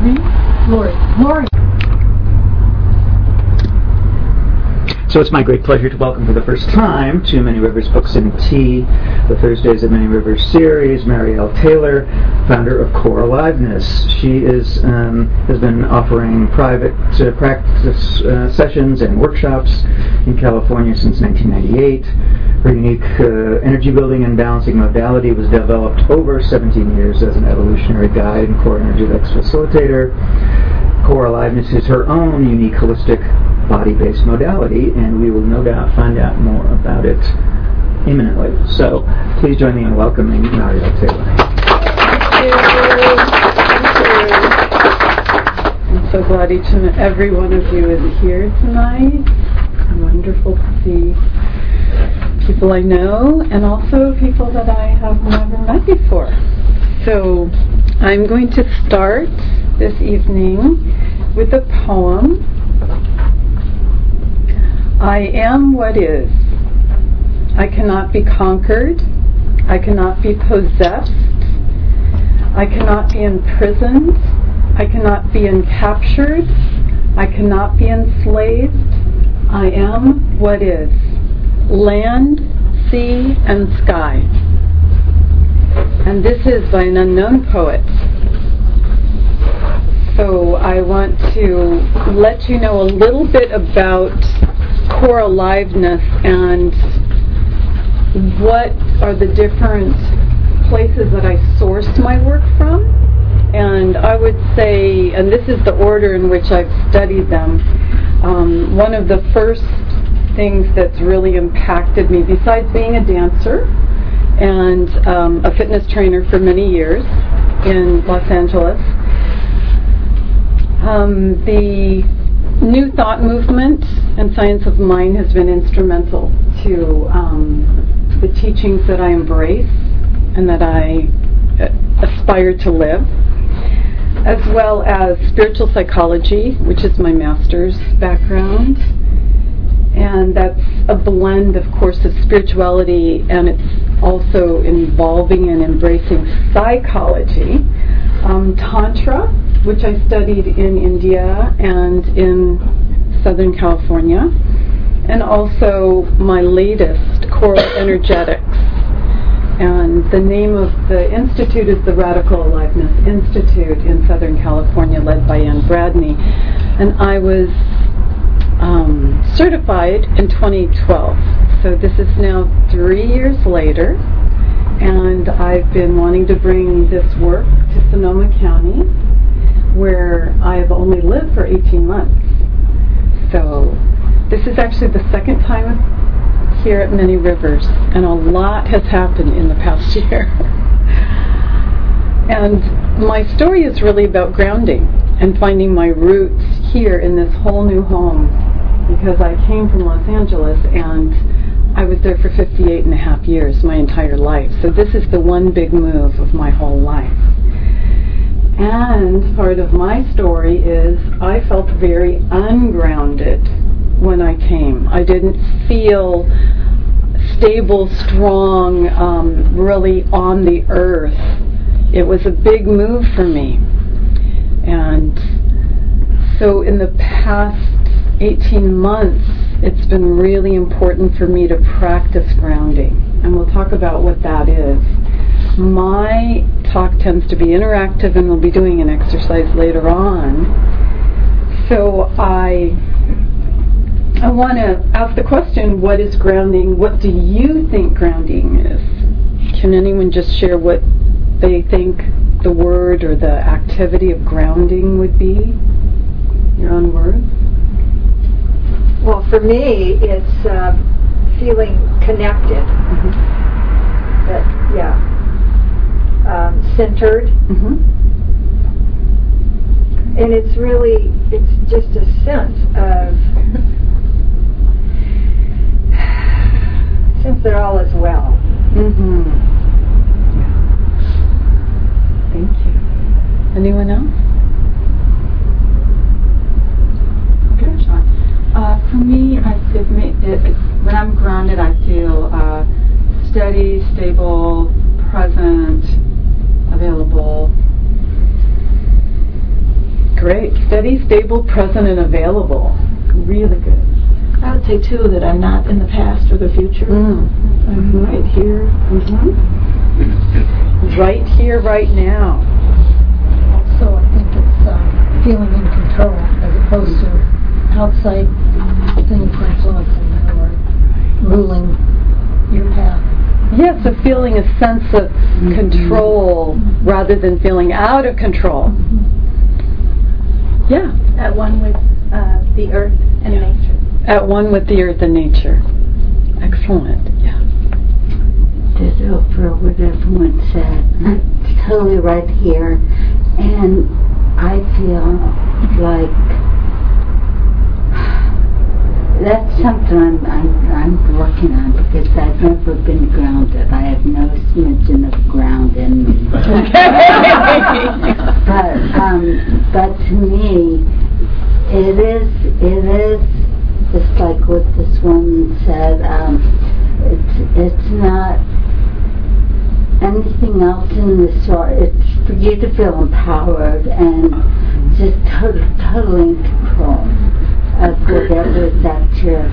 Me? Lori. So it's my great pleasure to welcome for the first time to Many Rivers Books and Tea, the Thursdays at Many Rivers series, Marielle Taylor, founder of Core Aliveness. She has been offering private practice sessions and workshops in California since 1998. Her unique energy building and balancing modality was developed over 17 years as an evolutionary guide and core energetics facilitator. Core Aliveness is her own unique holistic body-based modality, and we will no doubt find out more about it imminently. So please join me in welcoming Marielle Taylor. Thank you. I'm so glad each and every one of you is here tonight. It's wonderful to see people I know and also people that I have never met before. So I'm going to start this evening with a poem. I am what is. I cannot be conquered. I cannot be possessed. I cannot be imprisoned. I cannot be encaptured. I cannot be enslaved. I am what is. Land, sea, and sky. And this is by an unknown poet. So I want to let you know a little bit about Core Aliveness and what are the different places that I source my work from. And I would say, and this is the order in which I've studied them, one of the first things that's really impacted me, besides being a dancer and a fitness trainer for many years in Los Angeles, the New Thought movement and science of mind has been instrumental to the teachings that I embrace and that I aspire to live, as well as spiritual psychology, which is my master's background. And that's a blend, of course, of spirituality, and it's also involving and embracing psychology. Tantra, which I studied in India and in Southern California, and also my latest, Core Energetics. And the name of the institute is the Radical Aliveness Institute in Southern California, led by Ann Bradney. And I was certified in 2012. So this is now 3 years later, and I've been wanting to bring this work to Sonoma County, where I've only lived for 18 months. So this is actually the second time here at Many Rivers, and a lot has happened in the past year. And my story is really about grounding and finding my roots here in this whole new home, because I came from Los Angeles and I was there for 58 and a half years, my entire life. So this is the one big move of my whole life. And part of my story is I felt very ungrounded when I came. I didn't feel stable, strong, really on the earth. It was a big move for me. And so in the past 18 months, it's been really important for me to practice grounding. And we'll talk about what that is. My talk tends to be interactive, and we'll be doing an exercise later on. So I want to ask the question, what is grounding? What do you think grounding is? Can anyone just share what they think the word or the activity of grounding would be? Your own words? Well, for me, it's feeling connected. Mm-hmm. But, yeah. Centered. Mm-hmm. And it's just a sense that all is well. Mm-hmm. Thank you. Anyone else? Good, Sean. For me, when I'm grounded, I feel steady, stable, present, available. great. Steady, stable, present, and available. Really good. I would say too that I'm not in the past or the future. I'm right here. Right here, right now. Also, I think it's feeling in control as opposed to outside things influencing you or ruling your path. Yes, of feeling a sense of control rather than feeling out of control. Yeah. At one with the earth and nature. At one with the earth and nature. Excellent. Yeah. Ditto for what everyone said. It's totally right here, and I feel like that's something I'm working on because I've never been grounded. I have no smidgen of ground in me. But to me, it is just like what this woman said. It's not anything else in the sort. It's for you to feel empowered and just totally in control of whatever's at your.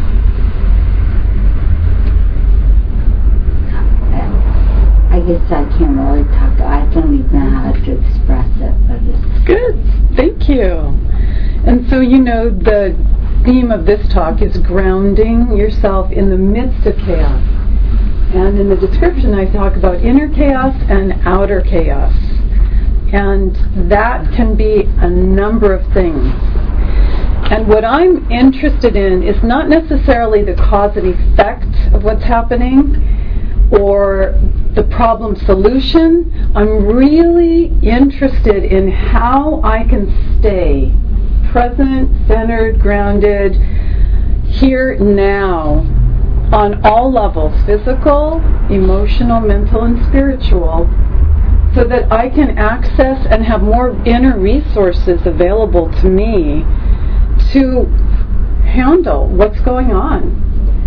I guess I can't really talk. I don't even know how to express it, but it's good. Thank you. And so the theme of this talk is grounding yourself in the midst of chaos. And in the description I talk about inner chaos and outer chaos. And that can be a number of things. And what I'm interested in is not necessarily the cause and effect of what's happening or the problem solution. I'm really interested in how I can stay present, centered, grounded, here, now, on all levels, physical, emotional, mental, and spiritual, so that I can access and have more inner resources available to me to handle what's going on.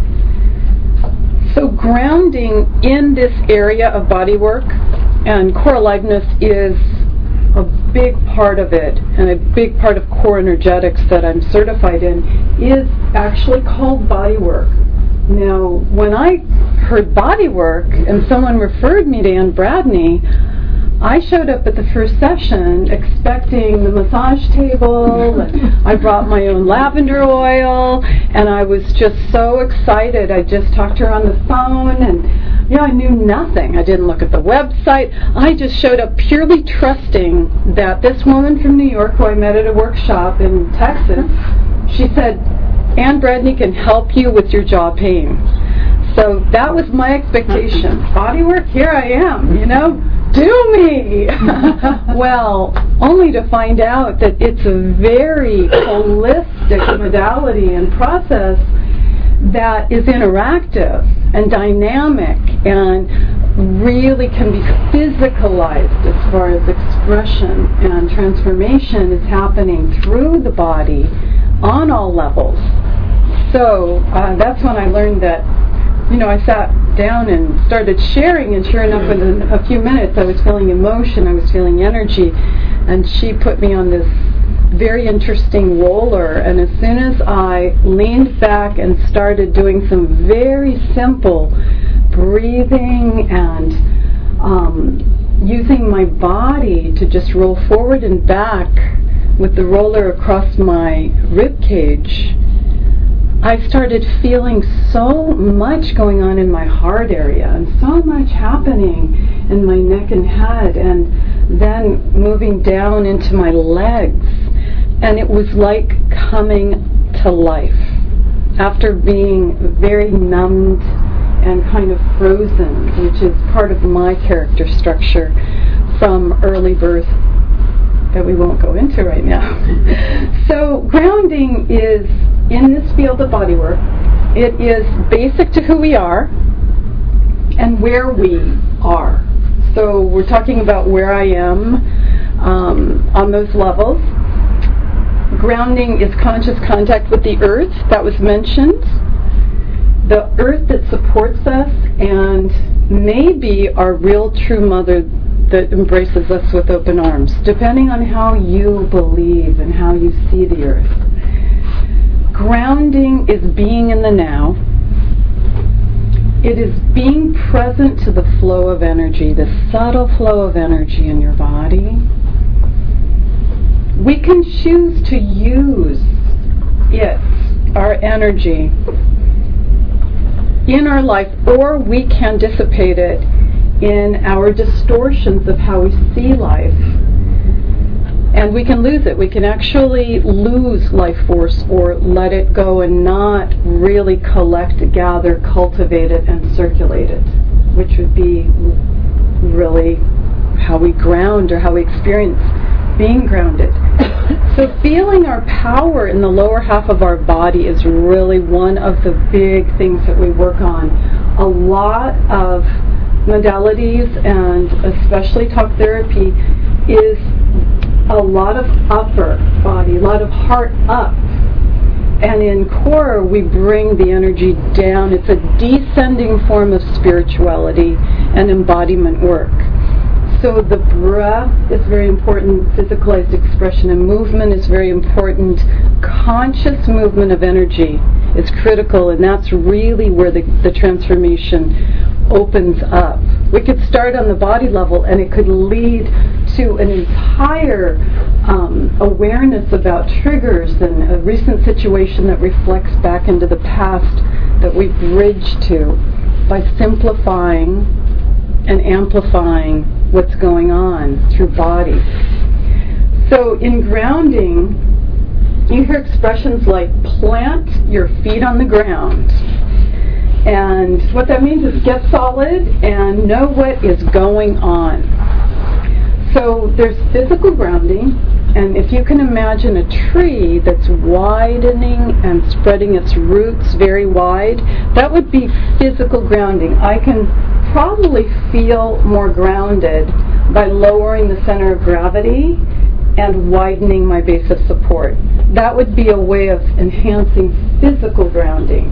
So grounding in this area of body work, and core aliveness is a big part of it, and a big part of core energetics that I'm certified in, is actually called body work. Now, when I heard body work and someone referred me to Anne Bradney, I showed up at the first session expecting the massage table, and I brought my own lavender oil, and I was just so excited. I just talked to her on the phone, and I knew nothing. I didn't look at the website. I just showed up purely trusting that this woman from New York, who I met at a workshop in Texas, she said, Anne Bradney can help you with your jaw pain. So that was my expectation. Body work, here I am, do me! Well, only to find out that it's a very holistic modality and process that is interactive and dynamic and really can be physicalized as far as expression and transformation is happening through the body on all levels. So that's when I learned that, I sat down and started sharing, and sure enough, within a few minutes I was feeling emotion, I was feeling energy, and she put me on this very interesting roller, and as soon as I leaned back and started doing some very simple breathing and using my body to just roll forward and back with the roller across my rib cage, I started feeling so much going on in my heart area and so much happening in my neck and head, and then moving down into my legs, and it was like coming to life after being very numbed and kind of frozen, which is part of my character structure from early birth that we won't go into right now. So grounding is in this field of bodywork. It is basic to who we are and where we are. So we're talking about where I am on those levels. Grounding is conscious contact with the earth, that was mentioned. The earth that supports us and may be our real true mother that embraces us with open arms, depending on how you believe and how you see the earth. Grounding is being in the now. It is being present to the flow of energy, the subtle flow of energy in your body. We can choose to use it, our energy, in our life, or we can dissipate it in our distortions of how we see life. And we can lose it. We can actually lose life force or let it go and not really collect, gather, cultivate it, and circulate it, which would be really how we ground or how we experience being grounded. So feeling our power in the lower half of our body is really one of the big things that we work on. A lot of modalities, and especially talk therapy, is a lot of upper body, a lot of heart up. And in core, we bring the energy down. It's a descending form of spirituality and embodiment work. So the breath is very important, physicalized expression and movement is very important. Conscious movement of energy is critical, and that's really where the transformation opens up. We could start on the body level, and it could lead to an entire awareness about triggers and a recent situation that reflects back into the past that we bridge to by simplifying and amplifying what's going on through body. So in grounding, you hear expressions like plant your feet on the ground. And what that means is get solid and know what is going on. So there's physical grounding, and if you can imagine a tree that's widening and spreading its roots very wide, that would be physical grounding. I can probably feel more grounded by lowering the center of gravity and widening my base of support. That would be a way of enhancing physical grounding.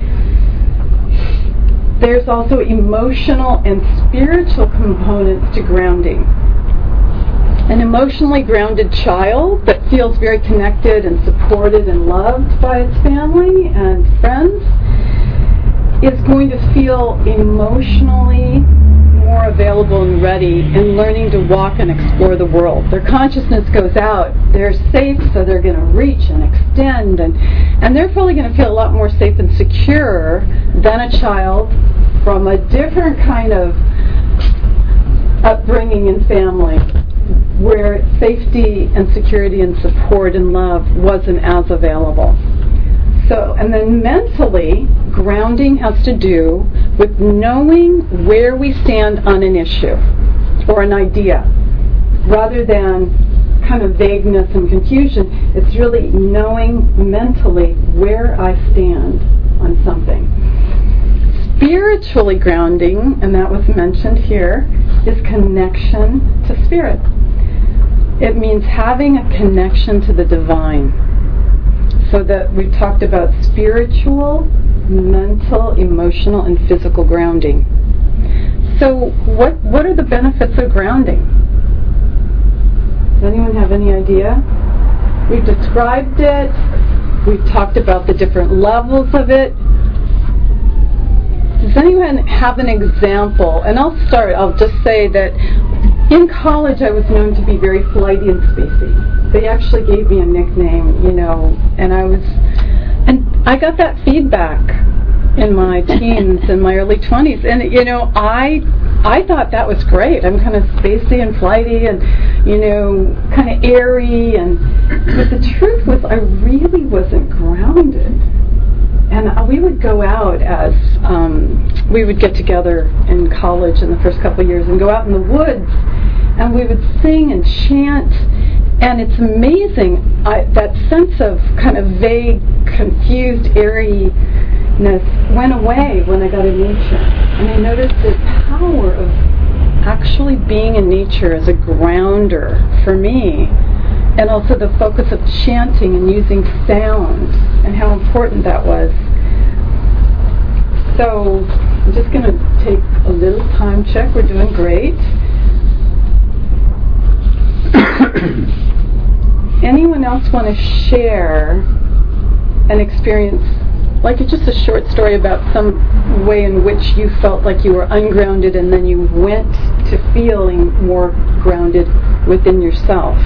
There's also emotional and spiritual components to grounding. An emotionally grounded child that feels very connected and supported and loved by its family and friends is going to feel emotionally more available and ready in learning to walk and explore the world. Their consciousness goes out. They're safe, so they're going to reach and extend, and they're probably going to feel a lot more safe and secure than a child from a different kind of upbringing and family, where safety and security and support and love wasn't as available. So, and then mentally, grounding has to do with knowing where we stand on an issue or an idea, rather than kind of vagueness and confusion. It's really knowing mentally where I stand on something. Spiritually grounding, and that was mentioned here, is connection to spirit. It means having a connection to the divine. So that we've talked about spiritual, mental, emotional, and physical grounding. So what are the benefits of grounding? Does anyone have any idea? We've described it. We've talked about the different levels of it. Does anyone have an example? And I'll just say that in college I was known to be very flighty and spacey. They actually gave me a nickname, and I got that feedback in my teens and my early 20s, and I thought that was great. I'm kind of spacey and flighty and kind of airy, but the truth was I really wasn't grounded. And we would go out as we would get together in college in the first couple of years and go out in the woods, and we would sing and chant. And it's amazing, that sense of kind of vague, confused, airiness went away when I got in nature. And I noticed the power of actually being in nature as a grounder for me. And also the focus of chanting and using sound and how important that was. So I'm just going to take a little time check. We're doing great. Anyone else want to share an experience, like it's just a short story about some way in which you felt like you were ungrounded and then you went to feeling more grounded within yourself?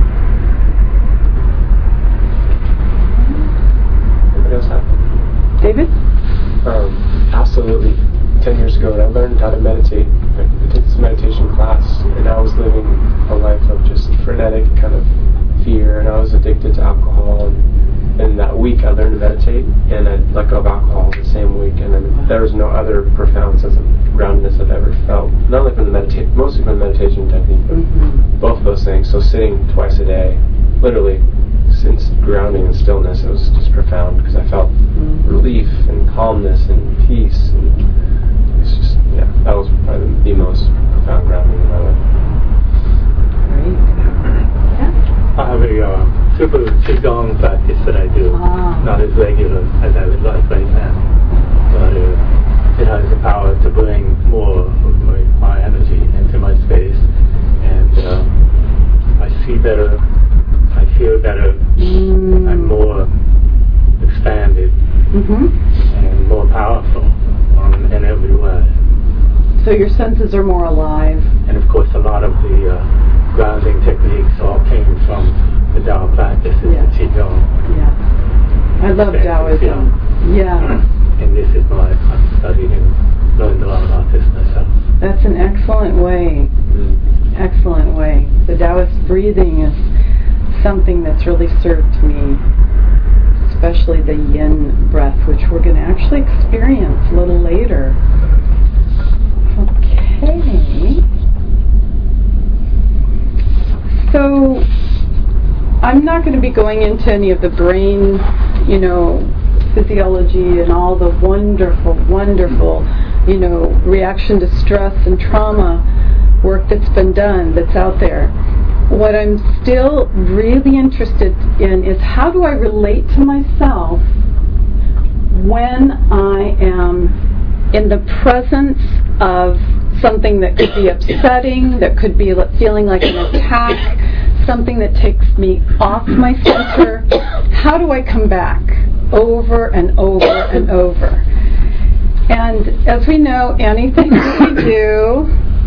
Anybody else have? David? Absolutely. 10 years ago, when I learned how to meditate, I took this meditation class, and I was living a life of just frenetic kind of fear, and I was addicted to alcohol. And that week, I learned to meditate, and I let go of alcohol the same week. And then there was no other profound sense of groundedness I've ever felt. Not only from the mostly from the meditation technique, but both of those things. So sitting twice a day, literally, since grounding and stillness, it was just profound because I felt relief and calmness and peace. And it's just, that was probably the most profound grounding in my life. Great. I have a super qigong practice that I do, not as regular as I would like right now, but it has the power to bring more of my energy into my space, and I see better, I feel better, I'm more expanded and more powerful in every way. So your senses are more alive. And of course a lot of the grounding techniques all came from the Tao practices, the Qigong. Yeah. I love Taoism. Yeah. And this is my, I've studied and learned a lot about this myself. That's an excellent way. Excellent way. The Taoist breathing is something that's really served me, especially the yin breath, which we're going to actually experience a little later. Okay. So I'm not going to be going into any of the brain, physiology and all the wonderful, reaction to stress and trauma work that's been done, that's out there. What I'm still really interested in is how do I relate to myself when I am in the presence of something that could be upsetting, that could be feeling like an attack, something that takes me off my center. How do I come back over and over and over? And as we know, anything that we do,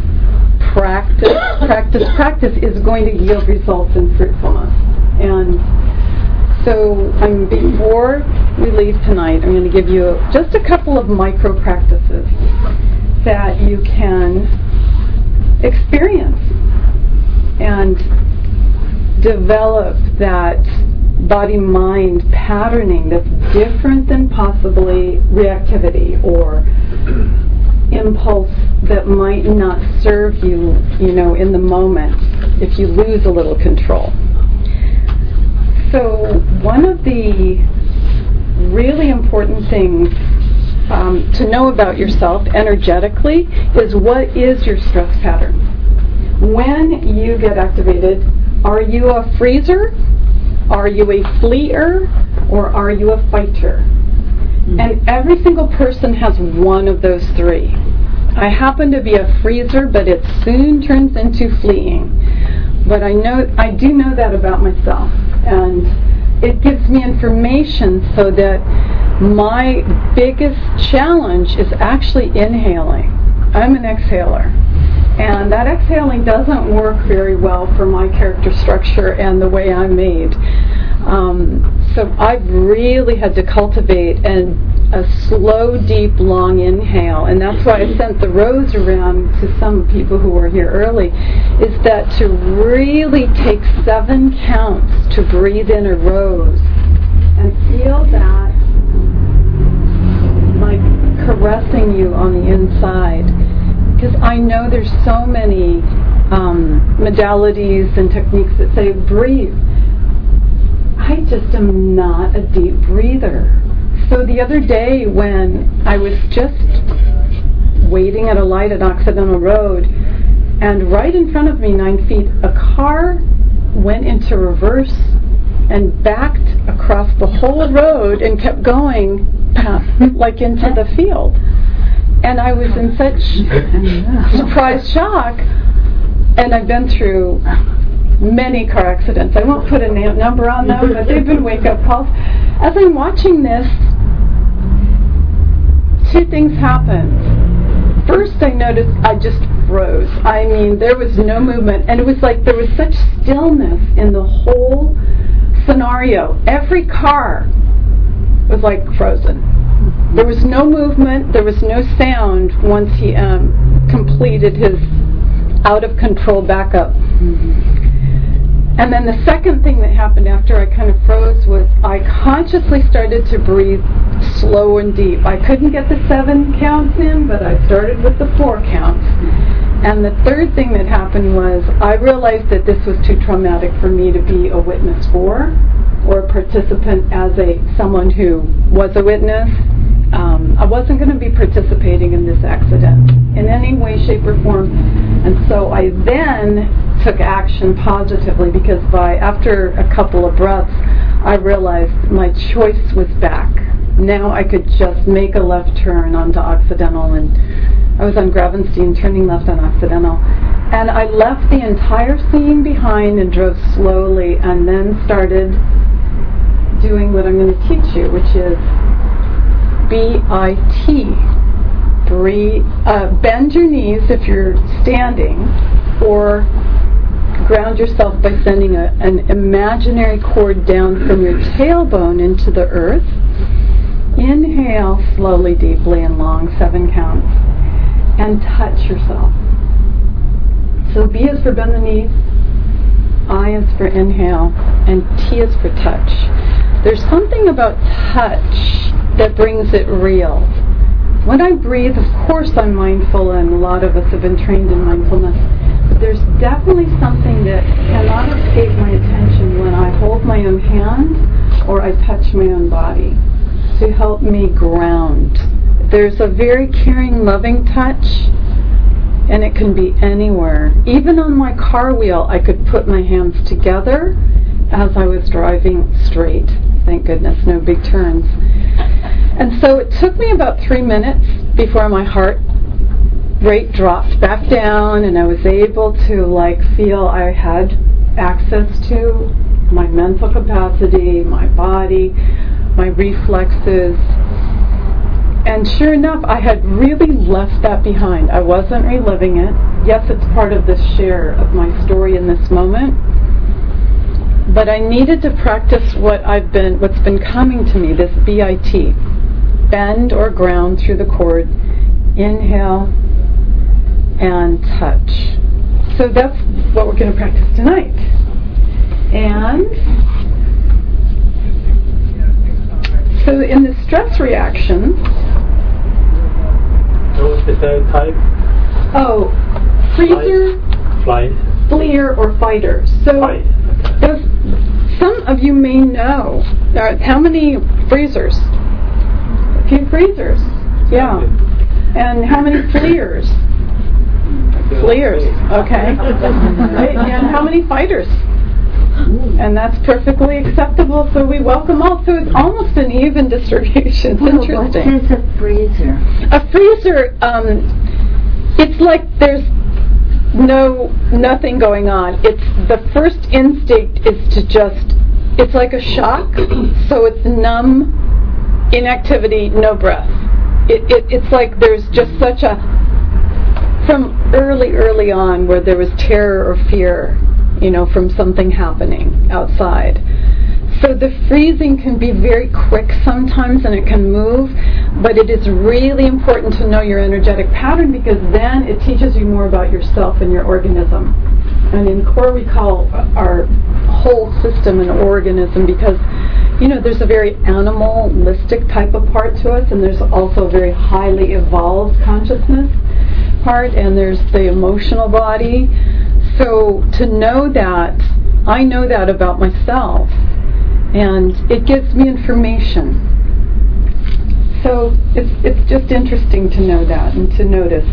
practice is going to yield results in fruitfulness. And so before we leave tonight, I'm going to give you just a couple of micro practices that you can experience and develop that body-mind patterning that's different than possibly reactivity or impulse that might not serve you, in the moment if you lose a little control. So one of the really important things to know about yourself energetically is what is your stress pattern. When you get activated, are you a freezer? Are you a fleer? Or are you a fighter? And every single person has one of those three. I happen to be a freezer, but it soon turns into fleeing. But I do know that about myself. And it gives me information so that my biggest challenge is actually inhaling. I'm an exhaler. And that exhaling doesn't work very well for my character structure and the way I'm made. So I've really had to cultivate a slow, deep, long inhale. And that's why I sent the rose around to some people who were here early, is that to really take 7 counts to breathe in a rose and feel that like caressing you on the inside. Because I know there's so many modalities and techniques that say breathe. I just am not a deep breather. So the other day when I was just waiting at a light at Occidental Road, and right in front of me, 9 feet, a car went into reverse and backed across the whole road and kept going like into the field. And I was in such surprise shock, and I've been through many car accidents. I won't put a number on them, but they've been wake-up calls. As I'm watching this, two things happened. First, I noticed I just froze. I mean, there was no movement, and it was like there was such stillness in the whole scenario. Every car was like frozen. There was no movement, there was no sound once he completed his out-of-control backup. And then the second thing that happened after I kind of froze was I consciously started to breathe slow and deep. I couldn't get the 7 counts in, but I started with the 4 counts. And the third thing that happened was I realized that this was too traumatic for me to be a witness for, or a participant as someone who was a witness. I wasn't going to be participating in this accident in any way, shape, or form. And so I then took action positively, because after a couple of breaths, I realized my choice was back. Now I could just make a left turn onto Occidental, and I was on Gravenstein turning left on Occidental. And I left the entire scene behind and drove slowly, and then started doing what I'm going to teach you, which is BIT. Bend your knees if you're standing, or ground yourself by sending an imaginary cord down from your tailbone into the earth. Inhale slowly, deeply, and long, 7 counts, and touch yourself. So B is for bend the knees, I is for inhale, and T is for touch. There's something about touch that brings it real. When I breathe, of course I'm mindful, and a lot of us have been trained in mindfulness, but there's definitely something that cannot escape my attention when I hold my own hand or I touch my own body to help me ground. There's a very caring, loving touch, and it can be anywhere. Even on my car wheel, I could put my hands together as I was driving straight. Thank goodness, no big turns. And so it took me about 3 minutes before my heart rate dropped back down, and I was able to feel I had access to my mental capacity, my body, my reflexes. And sure enough, I had really left that behind. I wasn't reliving it. Yes, it's part of this share of my story in this moment. But I needed to practice what's been coming to me, this BIT. Bend or ground through the cord. Inhale and touch. So that's what we're going to practice tonight. And so in the stress reactions... What's the third type? Oh, freezer, Flight. fleer, or fighter. So some of you may know, how many freezers? A few freezers, yeah. And how many fleers? Fleers, okay. And how many fighters? And that's perfectly acceptable, so we welcome all. So it's almost an even distribution. It's interesting. What is a freezer? A freezer, it's like there's nothing going on. It's the first instinct is to it's like a shock, so it's numb, inactivity, no breath. It's like there's just such from early on where there was terror or fear, from something happening outside. So the freezing can be very quick sometimes, and it can move, but it is really important to know your energetic pattern, because then it teaches you more about yourself and your organism. And in core we call our whole system an organism, because there's a very animalistic type of part to us, and there's also a very highly evolved consciousness part, and there's the emotional body. So to know that, I know that about myself, and it gives me information. So it's just interesting to know that and to notice.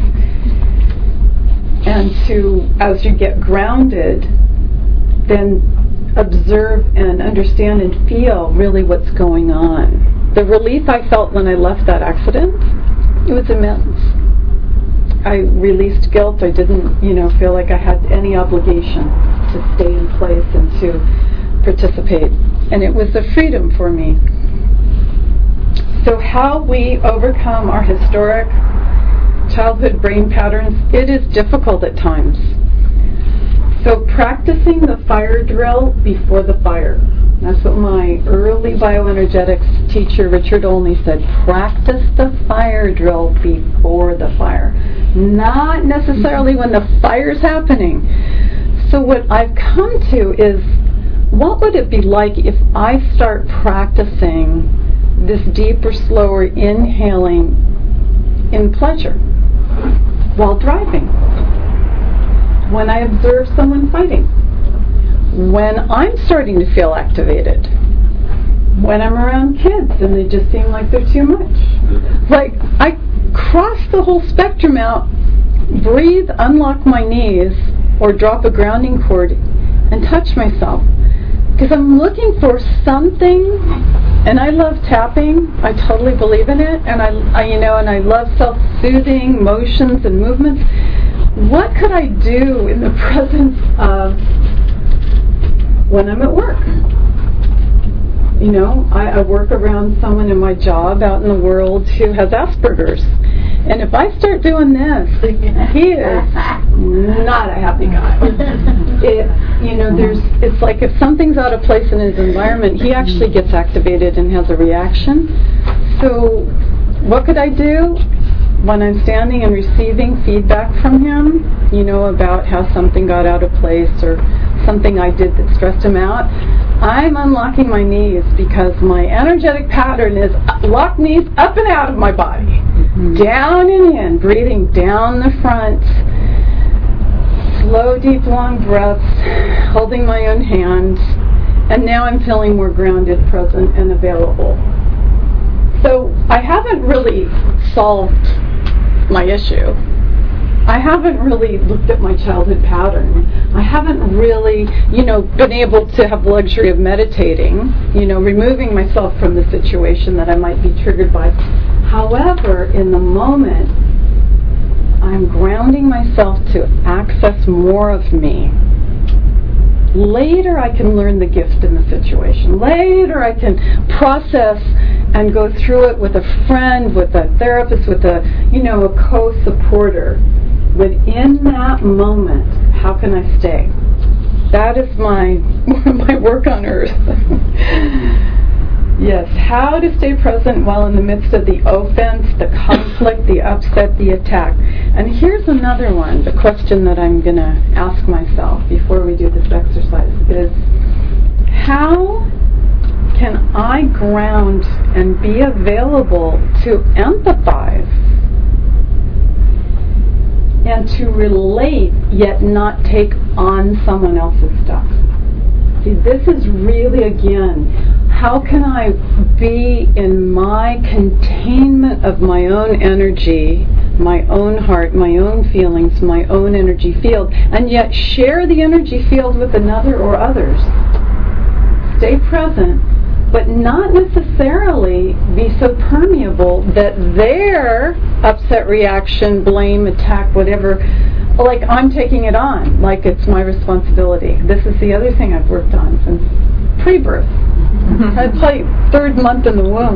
And as you get grounded, then observe and understand and feel really what's going on. The relief I felt when I left that accident, it was immense. I released guilt. I didn't, feel like I had any obligation. to stay in place and to participate. And it was a freedom for me. So how we overcome our historic childhood brain patterns, it is difficult at times. So practicing the fire drill before the fire. That's what my early bioenergetics teacher, Richard Olney, said. Practice the fire drill before the fire. Not necessarily when the fire's happening. So what I've come to is, what would it be like if I start practicing this deeper, slower inhaling in pleasure while driving? When I observe someone fighting, when I'm starting to feel activated, when I'm around kids and they just seem like they're too much. Like, I cross the whole spectrum out, breathe, unlock my knees, or drop a grounding cord and touch myself. Because I'm looking for something, and I love tapping. I totally believe in it, and I love self-soothing motions and movements. What could I do in the presence of when I'm at work? You know, I work around someone in my job out in the world who has Asperger's. And if I start doing this, he is not a happy guy. It's like if something's out of place in his environment, he actually gets activated and has a reaction. So what could I do when I'm standing and receiving feedback from him, about how something got out of place or something I did that stressed him out? I'm unlocking my knees because my energetic pattern is lock knees up and out of my body. Mm-hmm. Down and in, breathing down the front. Slow, deep, long breaths, holding my own hand. And now I'm feeling more grounded, present, and available. So I haven't really solved my issue. I haven't really looked at my childhood pattern. I haven't really, been able to have the luxury of meditating, removing myself from the situation that I might be triggered by. However, in the moment, I'm grounding myself to access more of me. Later I can learn the gift in the situation. Later I can process and go through it with a friend, with a therapist, with a co-supporter. Within that moment, how can I stay? That is my work on earth. Yes, how to stay present while in the midst of the offense, the conflict, the upset, the attack. And here's another one, the question that I'm going to ask myself before we do this exercise is, how can I ground and be available to empathize and to relate yet not take on someone else's stuff? See, this is really, again, how can I be in my containment of my own energy, my own heart, my own feelings, my own energy field, and yet share the energy field with another or others. Stay present, but not necessarily be so permeable that their upset reaction, blame, attack, whatever, like I'm taking it on, like it's my responsibility. This is the other thing I've worked on since pre-birth. I'd play third month in the womb,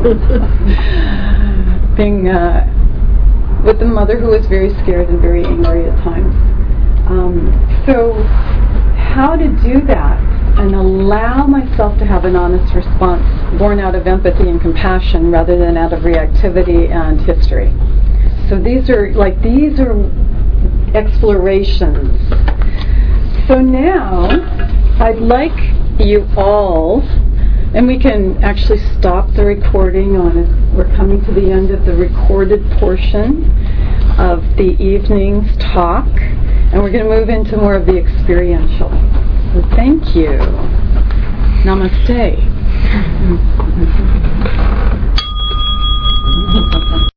being with a mother who was very scared and very angry at times. So how to do that and allow myself to have an honest response born out of empathy and compassion rather than out of reactivity and history. So these are explorations. So now I'd like you all, and we can actually stop the recording on it. We're coming to the end of the recorded portion of the evening's talk, and we're going to move into more of the experiential. So thank you. Namaste.